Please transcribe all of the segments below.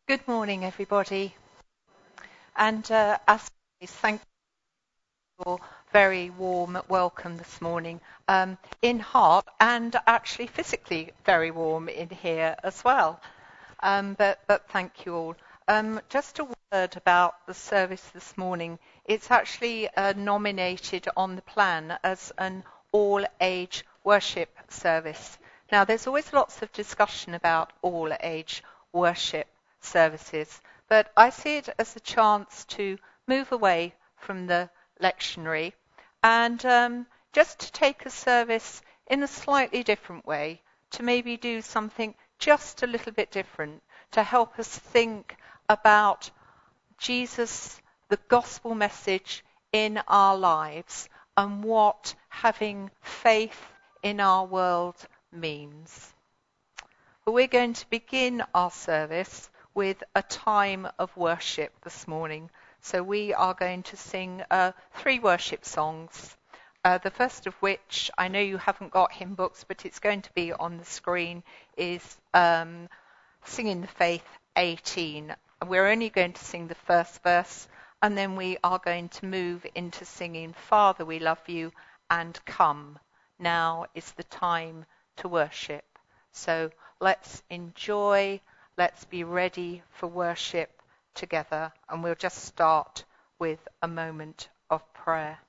Good morning, everybody. And as always, thank you for your very warm welcome this morning, in heart and actually physically very warm in here as well. But thank you all. Just a word about the service this morning. It's actually nominated on the plan as an all-age worship service. Now, there's always lots of discussion about all-age worship services, but I see it as a chance to move away from the lectionary and just to take a service in a slightly different way, to maybe do something just a little bit different, to help us think about Jesus, the gospel message in our lives, and what having faith in our world means. But we're going to begin our service with a time of worship this morning. So we are going to sing 3 worship songs. The first of which, I know you haven't got hymn books, but it's going to be on the screen, is Singing the Faith 18. We're only going to sing the first verse, and then we are going to move into singing Father, We Love You, and Come. Now is the time to worship. So let's enjoy, let's be ready for worship together, and we'll just start with a moment of prayer.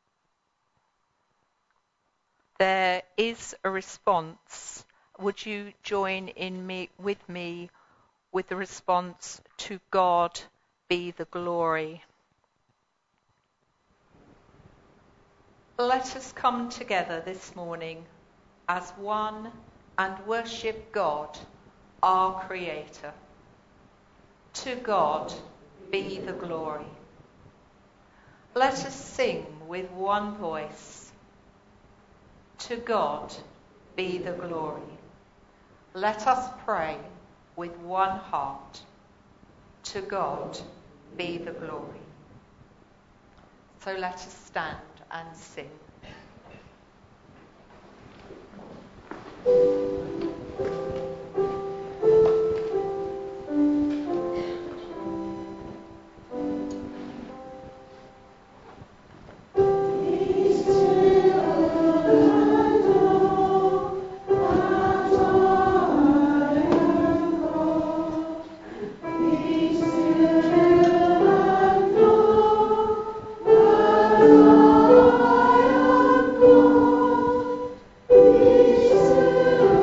There is a response. Would you join with me with the response, to God be the glory? Let us come together this morning as one and worship God, our Creator. To God be the glory. Let us sing with one voice. To God be the glory. Let us pray with one heart. To God be the glory. So let us stand and sing. Peace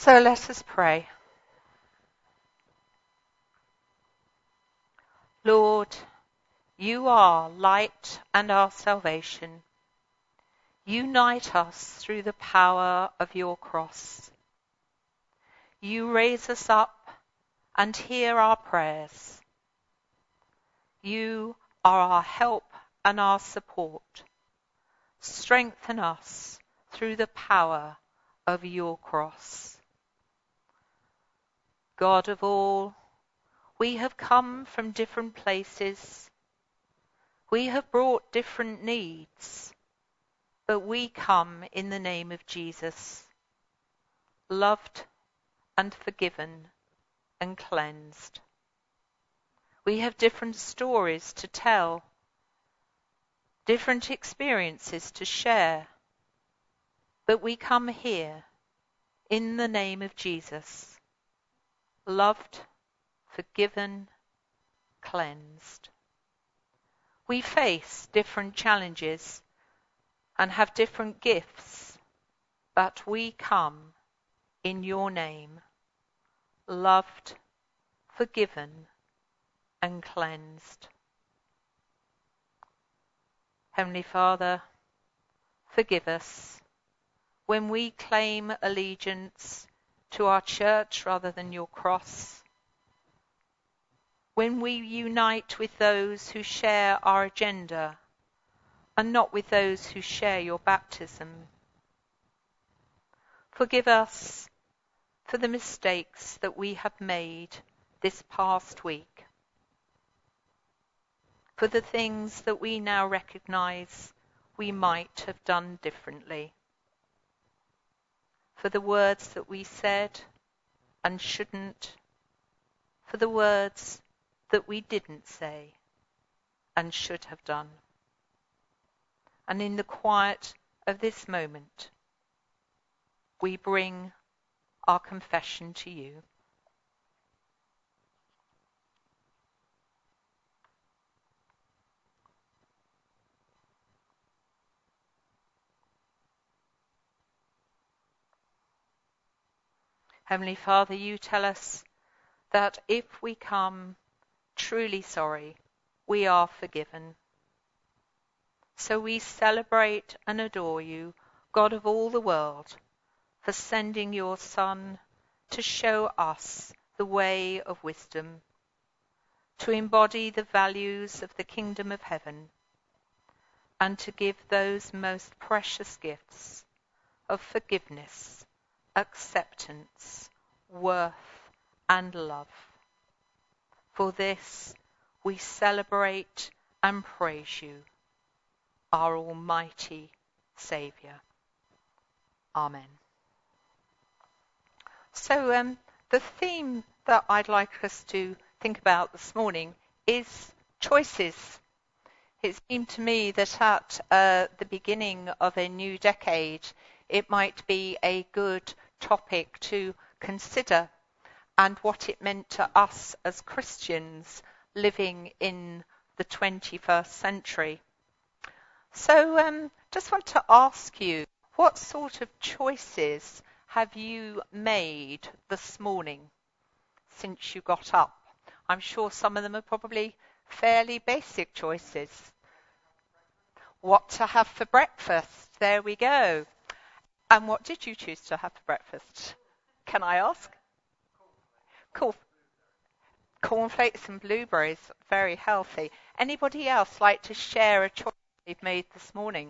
So let us pray. Lord, you are light and our salvation. Unite us through the power of your cross. You raise us up and hear our prayers. You are our help and our support. Strengthen us through the power of your cross. God of all, we have come from different places. We have brought different needs, but we come in the name of Jesus, loved and forgiven and cleansed. We have different stories to tell, different experiences to share, but we come here in the name of Jesus, loved, forgiven, cleansed. We face different challenges and have different gifts, but we come in your name, loved, forgiven, and cleansed. Heavenly Father, forgive us when we claim allegiance to our church rather than your cross, when we unite with those who share our agenda and not with those who share your baptism. Forgive us for the mistakes that we have made this past week, for the things that we now recognize we might have done differently, for the words that we said and shouldn't, for the words that we didn't say and should have done. And in the quiet of this moment, we bring our confession to you. Heavenly Father, you tell us that if we come truly sorry, we are forgiven. So we celebrate and adore you, God of all the world, for sending your Son to show us the way of wisdom, to embody the values of the kingdom of heaven, and to give those most precious gifts of forgiveness, acceptance, worth, and love. For this we celebrate and praise you, our almighty Saviour. Amen. So the theme that I'd like us to think about this morning is choices. It seemed to me that at the beginning of a new decade, it might be a good topic to consider, and what it meant to us as Christians living in the 21st century. So just want to ask you, what sort of choices have you made this morning since you got up? I'm sure some of them are probably fairly basic choices. What to have for breakfast? There we go. And what did you choose to have for breakfast? Can I ask? Cool. Cornflakes and blueberries, very healthy. Anybody else like to share a choice they've made this morning?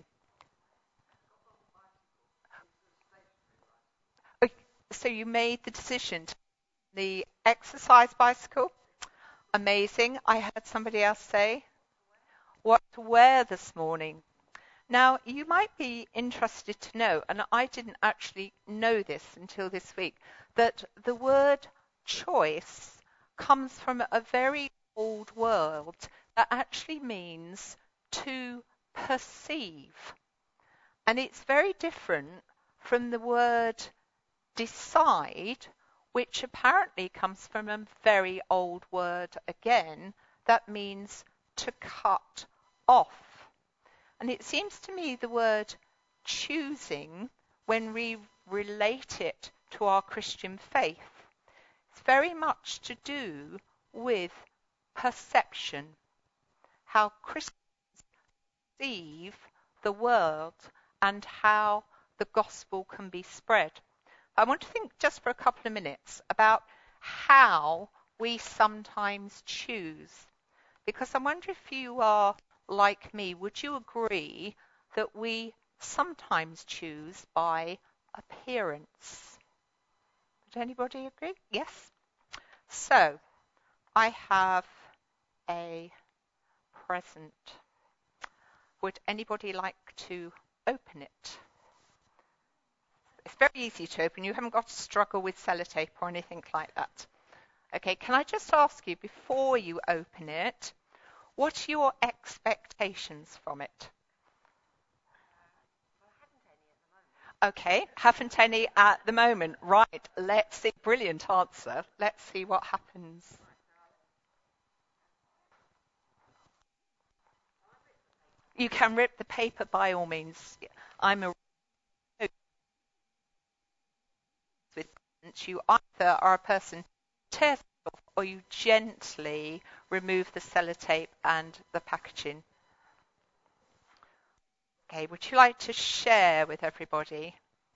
Oh, so you made the decision to the exercise bicycle? Amazing. I heard somebody else say what to wear this morning. Now, you might be interested to know, and I didn't actually know this until this week, that the word choice comes from a very old word that actually means to perceive. And it's very different from the word decide, which apparently comes from a very old word again that means to cut off. And it seems to me the word choosing, when we relate it to our Christian faith. It's very much to do with perception, how Christians perceive the world and how the gospel can be spread. I want to think just for a couple of minutes about how we sometimes choose. Because I wonder if you are like me, would you agree that we sometimes choose by appearance? Would anybody agree? Yes? So, I have a present. Would anybody like to open it? It's very easy to open. You haven't got to struggle with sellotape or anything like that. Okay, can I just ask you, before you open it, what are your expectations from it? Okay, haven't any at the moment. Right, let's see. Brilliant answer. Let's see what happens. You can rip the paper by all means. I'm a with you either are a person who tears it off or you gently remove the sellotape and the packaging. Okay, would you like to share with everybody?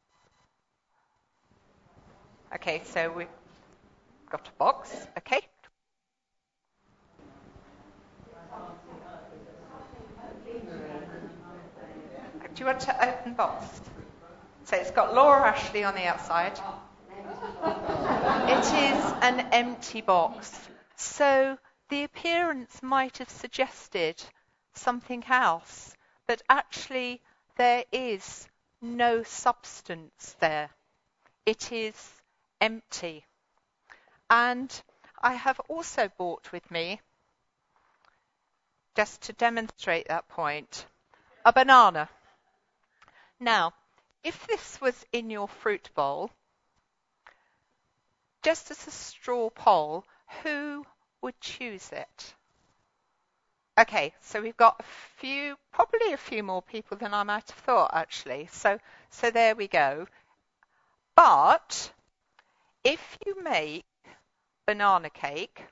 Okay, so we've got a box. Okay. Do you want to open box? So it's got Laura Ashley on the outside. It is an empty box. So the appearance might have suggested something else, but actually there is no substance there. It is empty. And I have also brought with me, just to demonstrate that point, a banana. Now, if this was in your fruit bowl, just as a straw poll, who would choose it? Okay, so we've got probably a few more people than I might have thought, actually. So there we go. But if you make banana cake,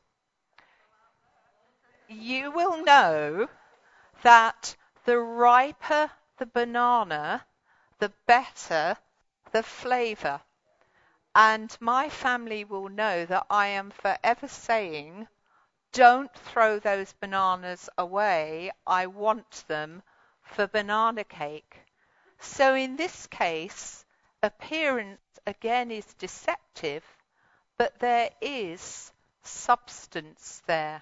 you will know that the riper the banana, the better the flavour. And my family will know that I am forever saying, don't throw those bananas away. I want them for banana cake. So in this case, appearance again is deceptive, but there is substance there.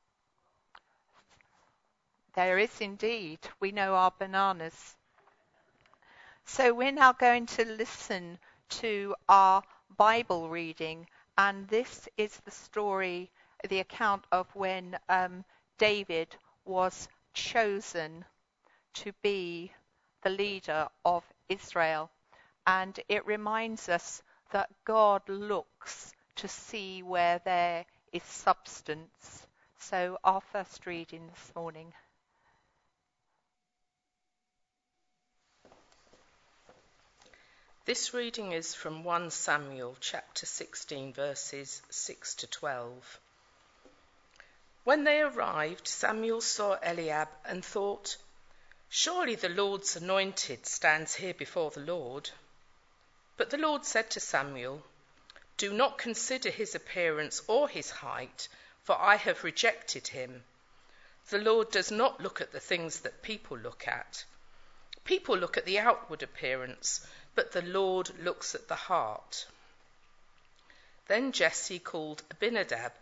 There is indeed. We know our bananas. So we're now going to listen to our Bible reading, and this is the story, the account of when David was chosen to be the leader of Israel. And it reminds us that God looks to see where there is substance. So our first reading this morning. This reading is from 1 Samuel chapter 16 verses 6 to 12. When they arrived, Samuel saw Eliab and thought, "Surely the Lord's anointed stands here before the Lord." But the Lord said to Samuel, "Do not consider his appearance or his height, for I have rejected him. The Lord does not look at the things that people look at. People look at the outward appearance, but the Lord looks at the heart." Then Jesse called Abinadab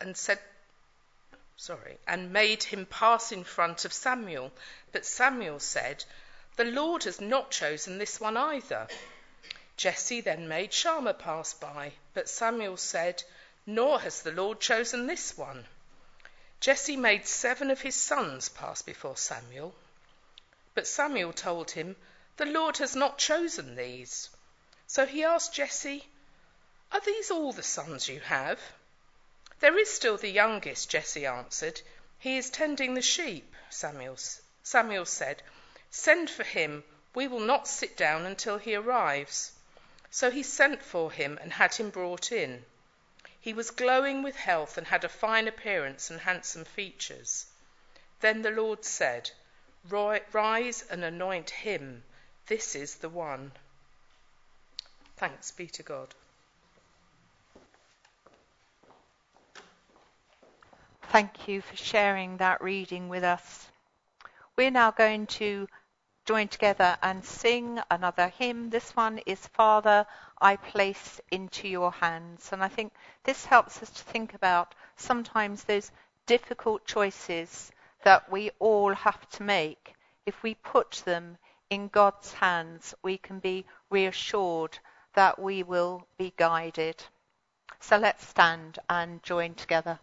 and made him pass in front of Samuel. But Samuel said, "The Lord has not chosen this one either." Jesse then made Shammah pass by, but Samuel said, "Nor has the Lord chosen this one." Jesse made 7 of his sons pass before Samuel. But Samuel told him, "The Lord has not chosen these." So he asked Jesse, "Are these all the sons you have?" "There is still the youngest," Jesse answered. "He is tending the sheep." Samuel said, "Send for him. We will not sit down until he arrives." So he sent for him and had him brought in. He was glowing with health and had a fine appearance and handsome features. Then the Lord said, "Rise and anoint him. This is the one." Thanks be to God. Thank you for sharing that reading with us. We're now going to join together and sing another hymn. This one is "Father, I Place Into Your Hands." And I think this helps us to think about sometimes those difficult choices that we all have to make. If we put them in God's hands, we can be reassured that we will be guided. So let's stand and join together.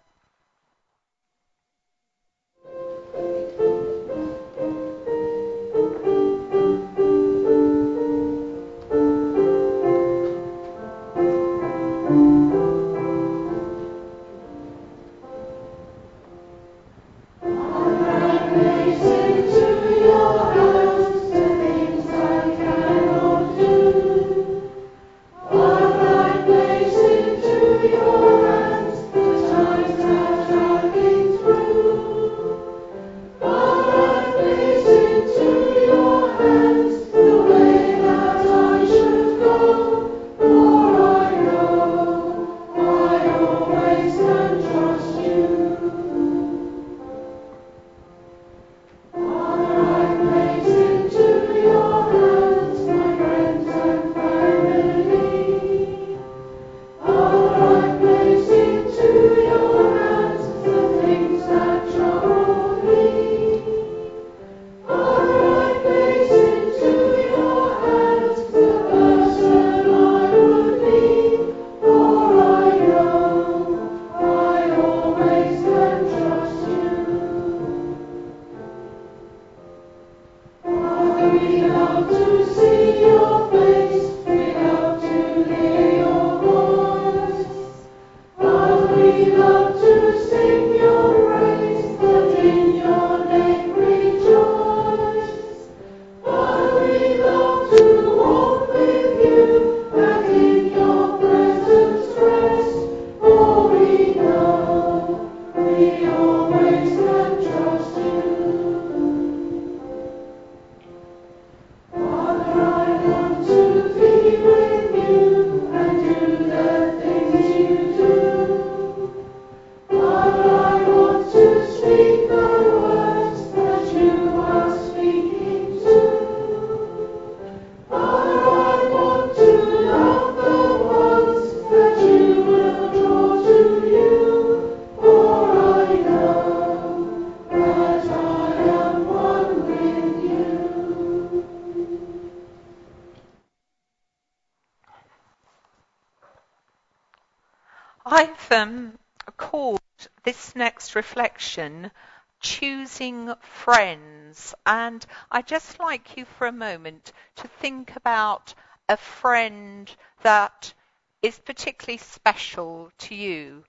I've called this next reflection "Choosing Friends," and I'd just like you for a moment to think about a friend that is particularly special to you,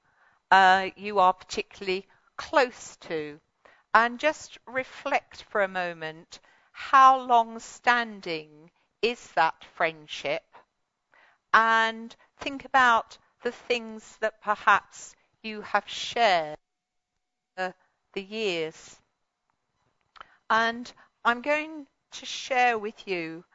you are particularly close to, and just reflect for a moment how long-standing is that friendship, and think about the things that perhaps you have shared the years. And I'm going to share with you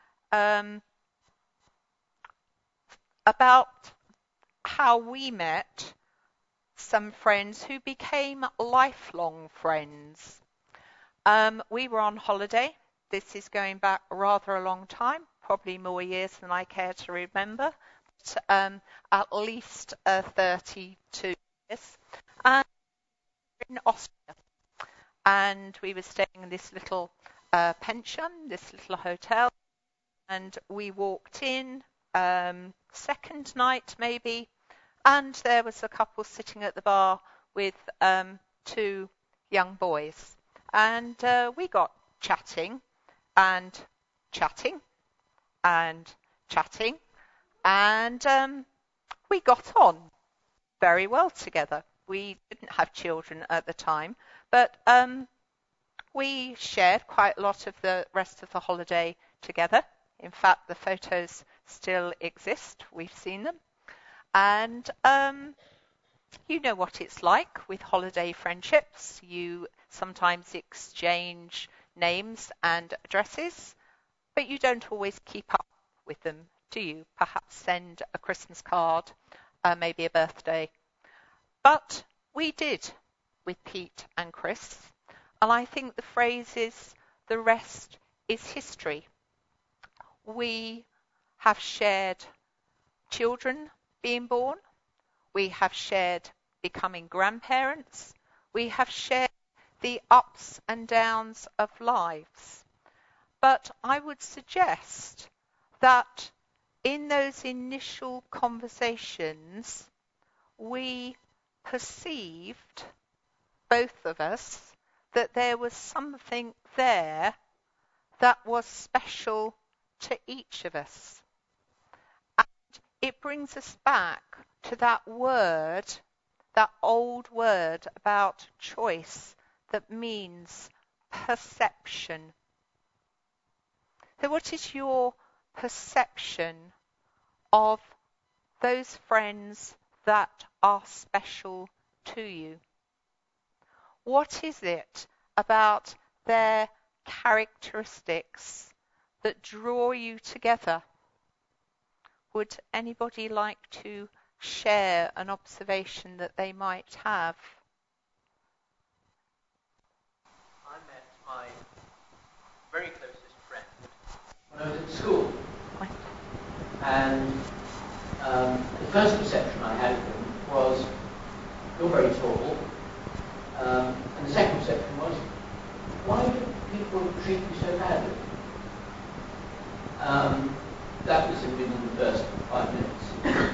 about how we met some friends who became lifelong friends. We were on holiday. This is going back rather a long time, probably more years than I care to remember. At least 32 years, and in Austria. And we were staying in this little pension, this little hotel, and we walked in, second night maybe, and there was a couple sitting at the bar with two young boys. And we got chatting and chatting and chatting. And we got on very well together. We didn't have children at the time, but we shared quite a lot of the rest of the holiday together. In fact, the photos still exist. We've seen them. And you know what it's like with holiday friendships. You sometimes exchange names and addresses, but you don't always keep up with them, do you? Perhaps send a Christmas card, maybe a birthday. But we did with Pete and Chris, and I think the phrase is, the rest is history. We have shared children being born. We have shared becoming grandparents. We have shared the ups and downs of lives. But I would suggest that in those initial conversations, we perceived, both of us, that there was something there that was special to each of us. And it brings us back to that word, that old word about choice that means perception. So what is your perception of those friends that are special to you? What is it about their characteristics that draw you together? Would anybody like to share an observation that they might have? I met my very closest friend when I was at school. And the first perception I had of him was, you're very tall. And the second perception was, why do people treat you so badly? That was within the first 5 minutes.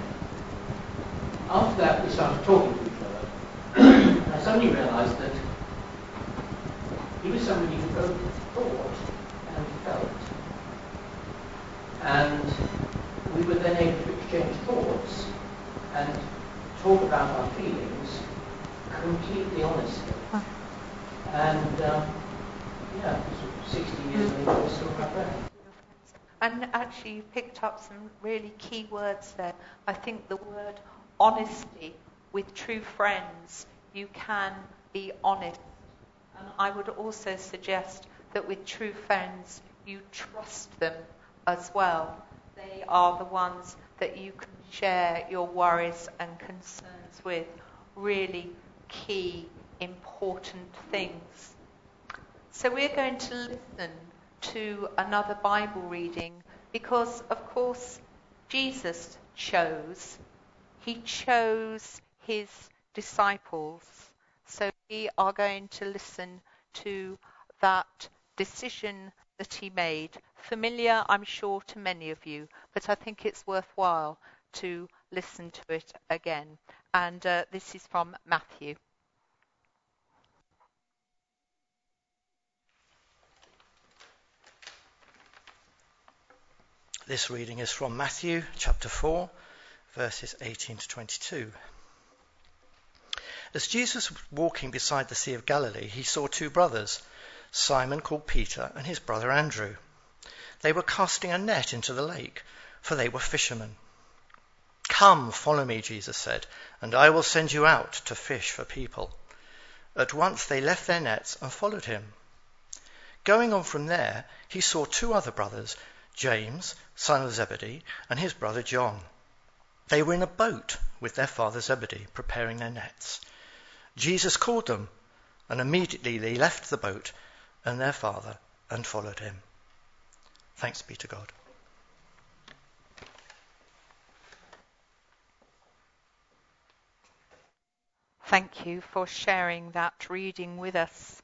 After that, we started talking to each other. And I suddenly realized that he was somebody who both thought and felt. And we were then able to exchange thoughts and talk about our feelings completely honestly. And yeah, 60 years later, we're still my friend. And actually, you picked up some really key words there. I think the word honesty. With true friends, you can be honest. And I would also suggest that with true friends, you trust them as well. They are the ones that you can share your worries and concerns with. Really key, important things. So we're going to listen to another Bible reading because, of course, Jesus chose. He chose his disciples. So we are going to listen to that decision that he made. Familiar, I'm sure, to many of you, but I think it's worthwhile to listen to it again. And this is from Matthew. This reading is from Matthew chapter 4, verses 18 to 22. As Jesus was walking beside the Sea of Galilee, he saw two brothers, Simon called Peter and his brother Andrew. They were casting a net into the lake, for they were fishermen. "Come, follow me," Jesus said, "and I will send you out to fish for people." At once they left their nets and followed him. Going on from there, he saw two other brothers, James, son of Zebedee, and his brother John. They were in a boat with their father Zebedee, preparing their nets. Jesus called them, and immediately they left the boat and their father and followed him. Thanks be to God. Thank you for sharing that reading with us.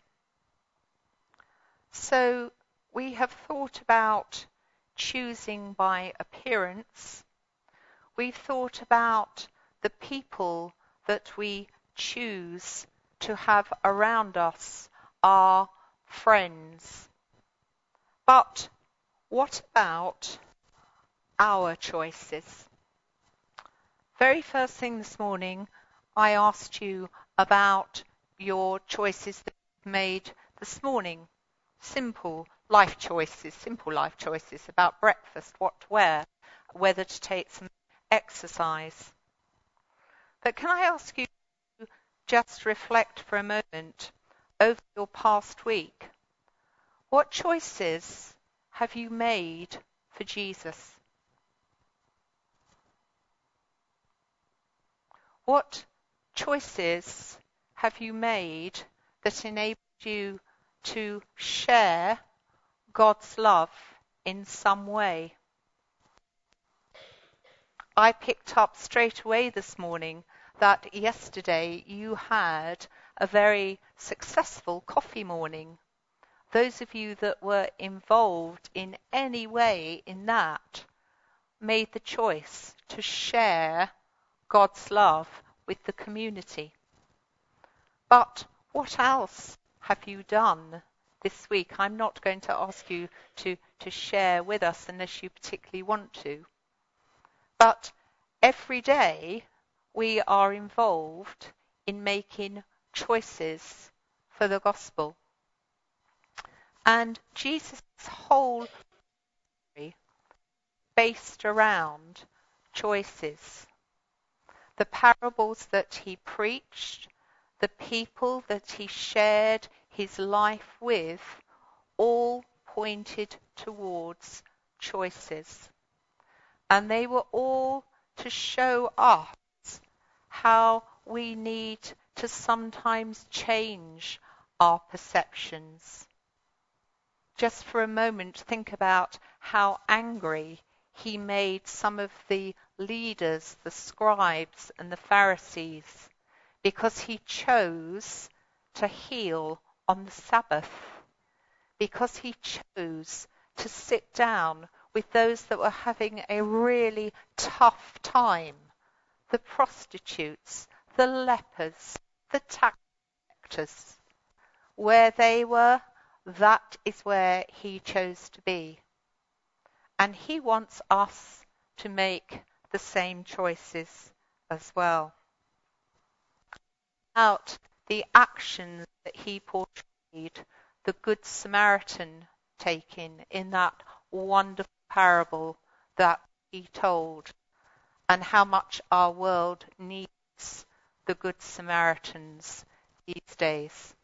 So we have thought about choosing by appearance. We've thought about the people that we choose to have around us, our friends. But what about our choices? Very first thing this morning, I asked you about your choices that you've made this morning. Simple life choices about breakfast, what to wear. whether to take some exercise. But can I ask you to just reflect for a moment over your past week? What choices have you made for Jesus? What choices have you made that enabled you to share God's love in some way? I picked up straight away this morning that yesterday you had a very successful coffee morning. Those of you that were involved in any way in that made the choice to share God's love with the community. But what else have you done this week? I'm not going to ask you to share with us unless you particularly want to. But every day we are involved in making choices for the gospel. And Jesus' whole story based around choices. The parables that he preached, the people that he shared his life with, all pointed towards choices. And they were all to show us how we need to sometimes change our perceptions. Just for a moment, think about how angry he made some of the leaders, the scribes and the Pharisees, because he chose to heal on the Sabbath, because he chose to sit down with those that were having a really tough time, the prostitutes, the lepers, the tax collectors. Where they were, that is where he chose to be. And he wants us to make the same choices as well. Out the actions that he portrayed, the Good Samaritan taking in that wonderful parable that he told, and how much our world needs the Good Samaritans these days.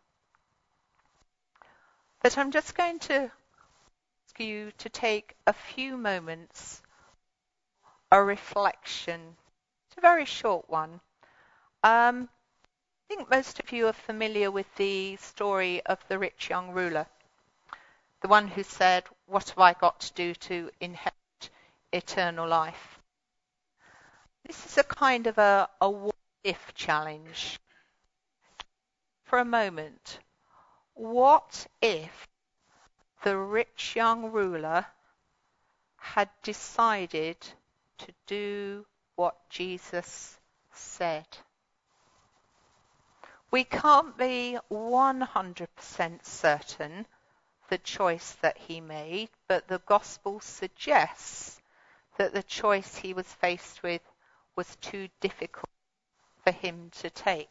But I'm just going to ask you to take a few moments, a reflection. It's a very short one. I think most of you are familiar with the story of the rich young ruler, the one who said, "What have I got to do to inherit eternal life?" This is a kind of a what-if challenge. For a moment, what if the rich young ruler had decided to do what Jesus said? We can't be 100% certain the choice that he made, but the gospel suggests that the choice he was faced with was too difficult for him to take.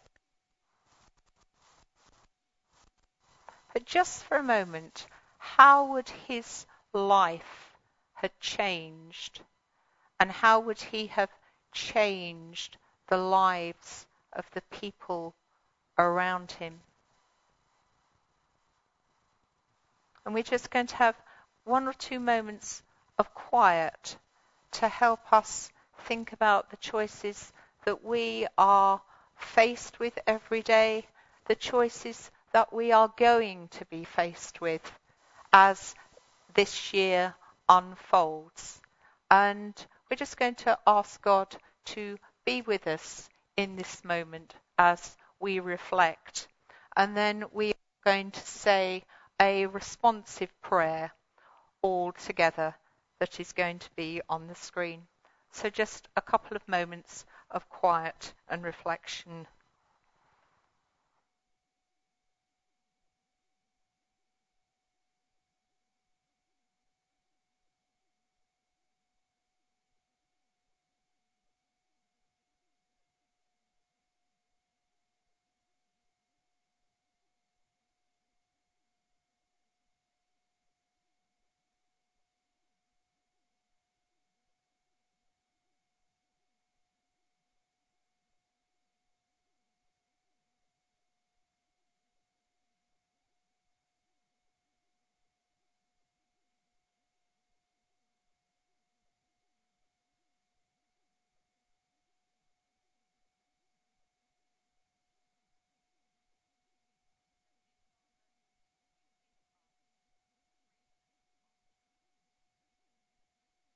But just for a moment, how would his life have changed? And how would he have changed the lives of the people around him? And we're just going to have 1 or 2 moments of quiet to help us think about the choices that we are faced with every day, the choices that we are going to be faced with as this year unfolds. And we're just going to ask God to be with us in this moment as we reflect. And then we are going to say a responsive prayer all together that is going to be on the screen. So just a couple of moments of quiet and reflection.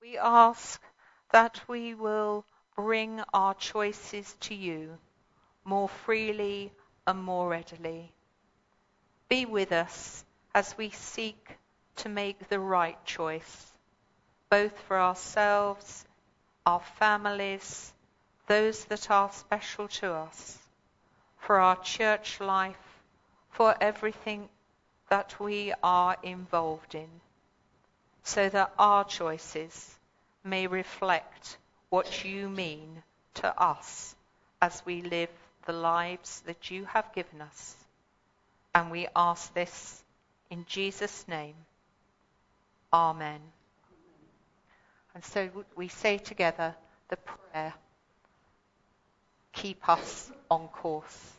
We ask that we will bring our choices to you more freely and more readily. Be with us as we seek to make the right choice, both for ourselves, our families, those that are special to us, for our church life, for everything that we are involved in, so that our choices may reflect what you mean to us as we live the lives that you have given us. And we ask this in Jesus' name. Amen. And so we say together the prayer, keep us on course.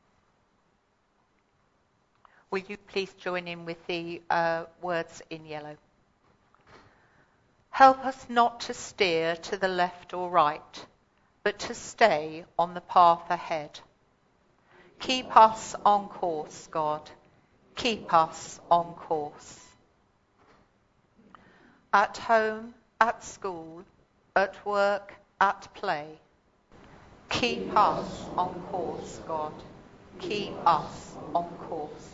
Will you please join in with the words in yellow? Help us not to steer to the left or right, but to stay on the path ahead. Keep us on course, God. Keep us on course. At home, at school, at work, at play. Keep us on course, God. Keep us on course.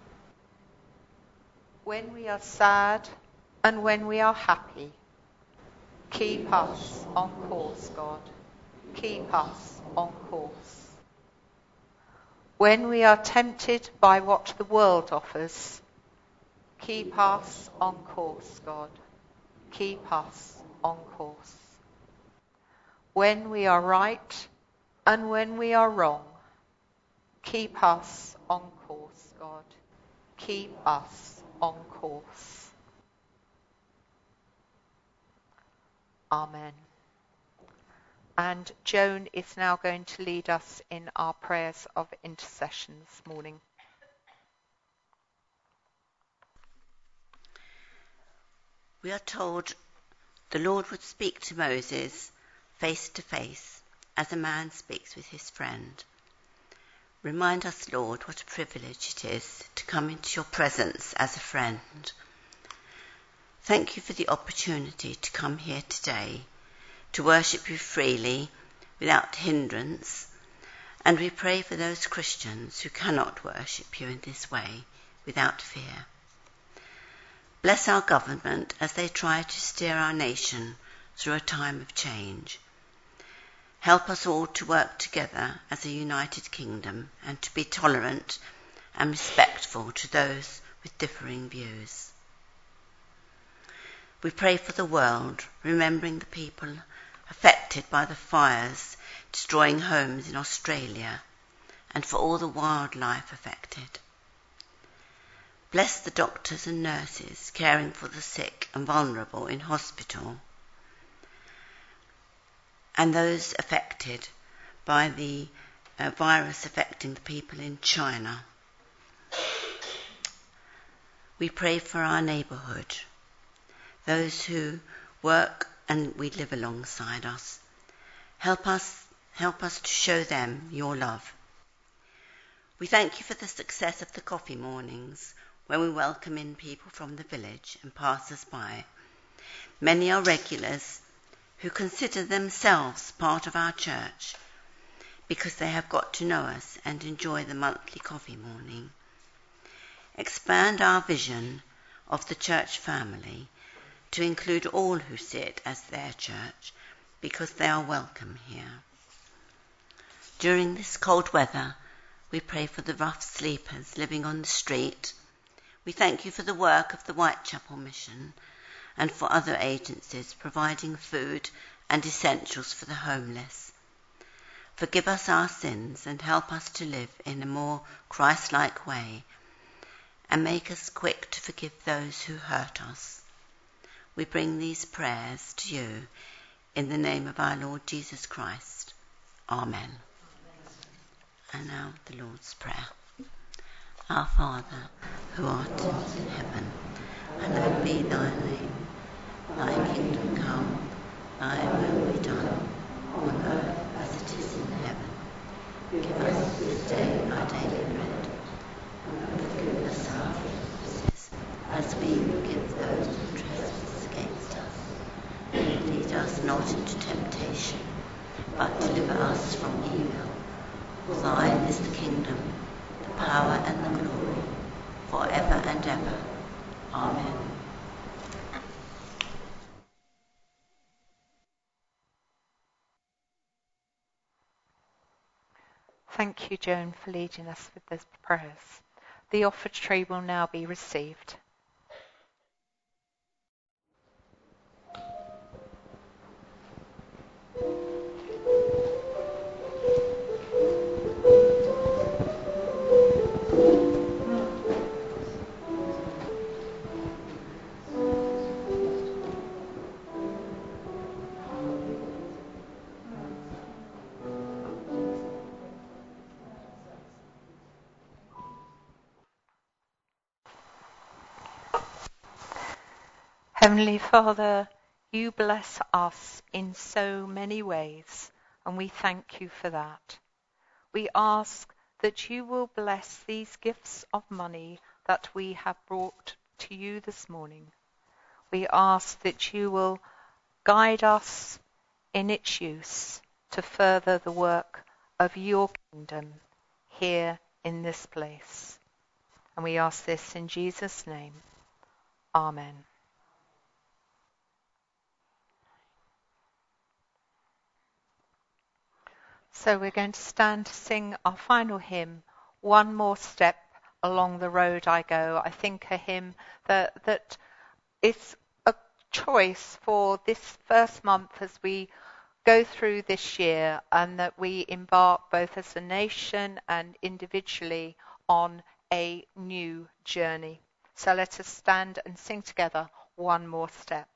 When we are sad and when we are happy, keep us on course, God. Keep us on course. When we are tempted by what the world offers, keep us on course, God. Keep us on course. When we are right and when we are wrong, keep us on course, God. Keep us on course. Amen. And Joan is now going to lead us in our prayers of intercession this morning. We are told the Lord would speak to Moses face to face as a man speaks with his friend. Remind us, Lord, what a privilege it is to come into your presence as a friend. Thank you for the opportunity to come here today, to worship you freely, without hindrance, and we pray for those Christians who cannot worship you in this way without fear. Bless our government as they try to steer our nation through a time of change. Help us all to work together as a united kingdom and to be tolerant and respectful to those with differing views. We pray for the world, remembering the people affected by the fires destroying homes in Australia, and for all the wildlife affected. Bless the doctors and nurses caring for the sick and vulnerable in hospital, and those affected by the virus affecting the people in China. We pray for our neighbourhood, those who work and we live alongside us. Help us to show them your love. We thank you for the success of the coffee mornings, when we welcome in people from the village and passers-by. Many are regulars who consider themselves part of our church because they have got to know us and enjoy the monthly coffee morning. Expand our vision of the church family to include all who see it as their church, because they are welcome here. During this cold weather, we pray for the rough sleepers living on the street. We thank you for the work of the Whitechapel Mission and for other agencies providing food and essentials for the homeless. Forgive us our sins and help us to live in a more Christ-like way, and make us quick to forgive those who hurt us. We bring these prayers to you in the name of our Lord Jesus Christ. Amen. And now the Lord's Prayer. Our Father, who art in heaven, hallowed be thy name. Thy kingdom come, thy will be done, on earth as it is in heaven. Give us this day our daily bread, and forgive us our trespasses, as we forgive those who trespass against us. And and the glory, forever and ever. Amen. Thank you, Joan, for leading us with those prayers. The offertory will now be received. Heavenly Father, you bless us in so many ways, and we thank you for that. We ask that you will bless these gifts of money that we have brought to you this morning. We ask that you will guide us in its use to further the work of your kingdom here in this place. And we ask this in Jesus' name. Amen. So we're going to stand to sing our final hymn, One More Step Along the Road I Go. I think a hymn that is a choice for this first month as we go through this year, and that we embark both as a nation and individually on a new journey. So let us stand and sing together, One More Step.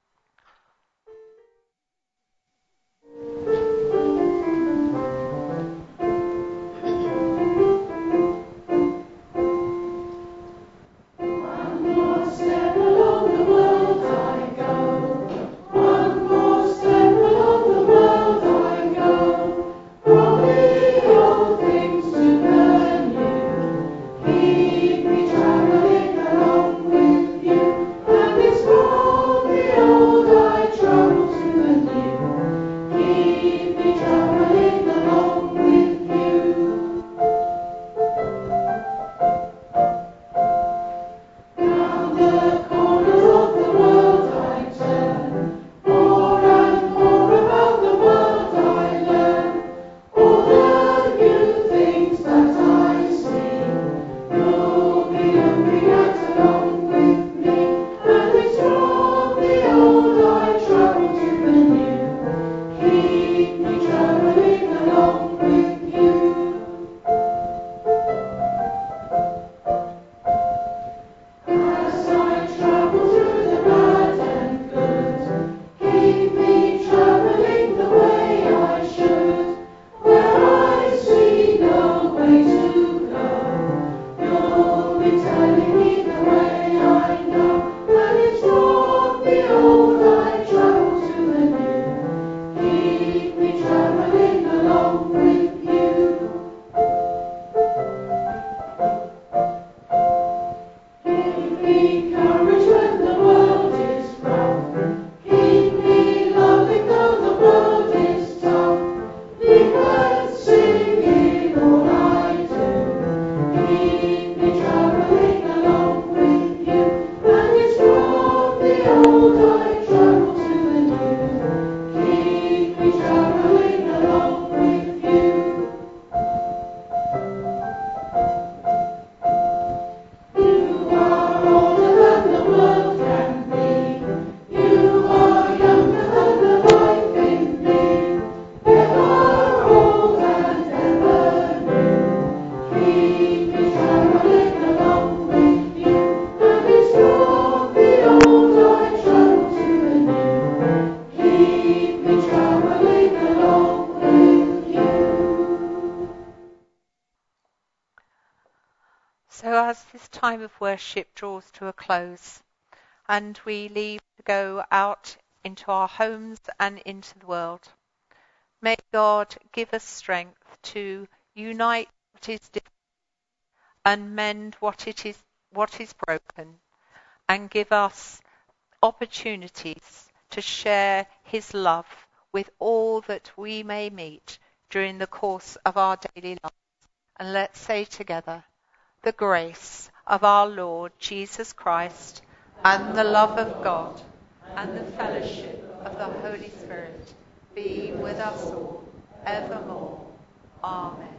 So as this time of worship draws to a close and we leave to go out into our homes and into the world, may God give us strength to unite what is different and mend what is broken, and give us opportunities to share his love with all that we may meet during the course of our daily lives. And let's say together, the grace of our Lord Jesus Christ, and the love of God, and the fellowship of the Holy Spirit be with us all evermore. Amen.